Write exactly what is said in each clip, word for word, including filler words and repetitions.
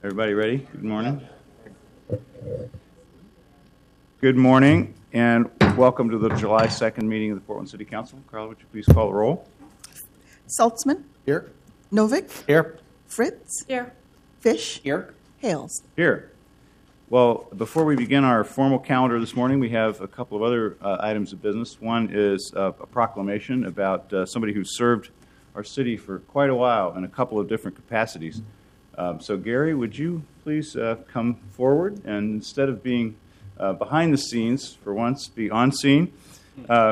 Everybody ready? Good morning. Good morning, and welcome to the July second meeting of the Portland City Council. Carla, would you please call the roll? Saltzman? Here. Novick? Here. Fritz? Here. Fish? Here. Hales? Here. Well, before we begin our formal calendar this morning, we have a couple of other uh, items of business. One is uh, a proclamation about uh, somebody who served our city for quite a while in a couple of different capacities. Um, so, Gary, would you please uh, come forward and instead of being uh, behind the scenes, for once, be on scene? Uh,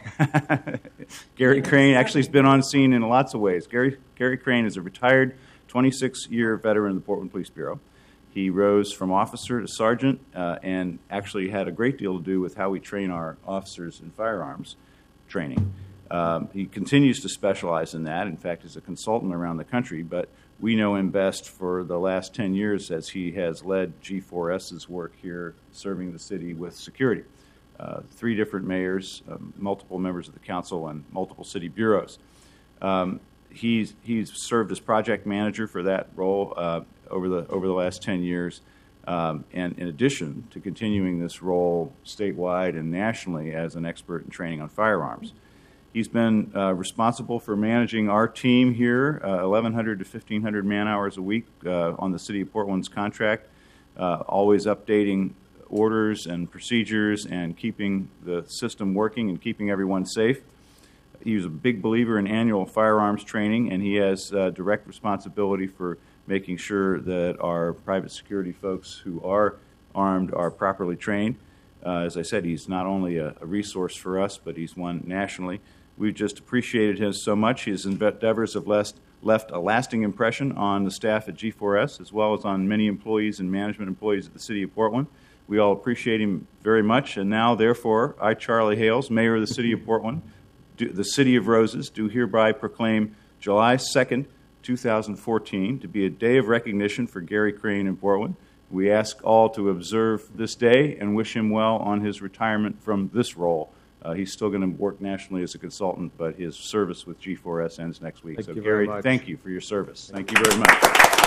Gary Crane actually has been on scene in lots of ways. Gary, Gary Crane is a retired twenty-six year veteran of the Portland Police Bureau. He rose from officer to sergeant uh, and actually had a great deal to do with how we train our officers in firearms training. Um, he continues to specialize in that. In fact, he's a consultant around the country, but we know him best for the last ten years as he has led G four S's work here serving the city with security. Uh, three different mayors, um, multiple members of the council, and multiple city bureaus. Um, he's he's served as project manager for that role uh, over the over the last ten years, um, and in addition to continuing this role statewide and nationally as an expert in training on firearms. He's been uh, responsible for managing our team here, uh, eleven hundred to fifteen hundred man hours a week uh, on the City of Portland's contract, uh, always updating orders and procedures and keeping the system working and keeping everyone safe. He was a big believer in annual firearms training, and he has uh, direct responsibility for making sure that our private security folks who are armed are properly trained. Uh, as I said, he's not only a, a resource for us, but he's one nationally. We've just appreciated him so much. His endeavors have left, left a lasting impression on the staff at G four S, as well as on many employees and management employees at the City of Portland. We all appreciate him very much. And now, therefore, I, Charlie Hales, Mayor of the City of Portland, do, the City of Roses, do hereby proclaim July second, two thousand fourteen to be a day of recognition for Gary Crane in Portland. We ask all to observe this day and wish him well on his retirement from this role. Uh, he's still going to work nationally as a consultant, but his service with G four S ends next week. Thank so, you Gary, very much. Thank you for your service. Thank you very much.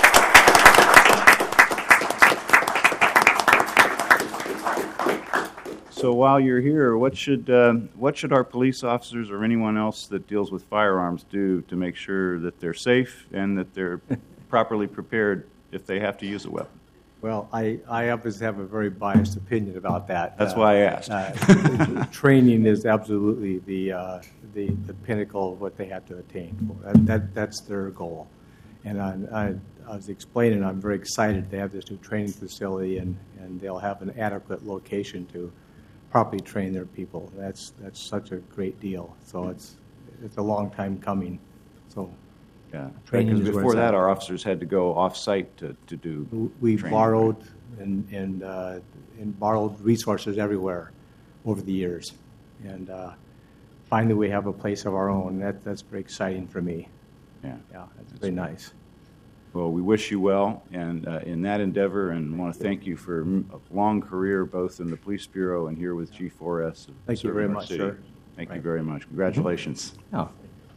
So, while you're here, what should uh, what should our police officers or anyone else that deals with firearms do to make sure that they're safe and that they're properly prepared if they have to use a weapon? Well, I, I obviously have a very biased opinion about that. That's uh, why I asked. Uh, training is absolutely the, uh, the the pinnacle of what they have to attain. That, that that's their goal. And I, I, I was explaining, I'm very excited to have this new training facility, and, and they'll have an adequate location to properly train their people. That's that's such a great deal. So it's it's a long time coming. So. Yeah, Training because is where before it's that, at. our officers had to go off-site to, to do We training. borrowed and and, uh, and borrowed resources everywhere over the years, and uh, finally we have a place of our own. That that's very exciting for me. Yeah. Yeah, that's very nice. Well, we wish you well and uh, in that endeavor, and want to thank you for a long career both in the Police Bureau and here with G four S. Thank you very serving our much, city. sir. Thank Right. you very much. Congratulations. Oh.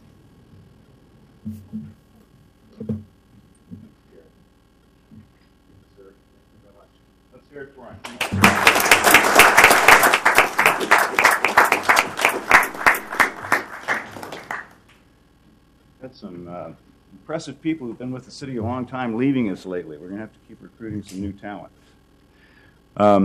Let's hear it for him. Got some uh, impressive people who've been with the city a long time leaving us lately. We're going to have to keep recruiting some new talent. Um,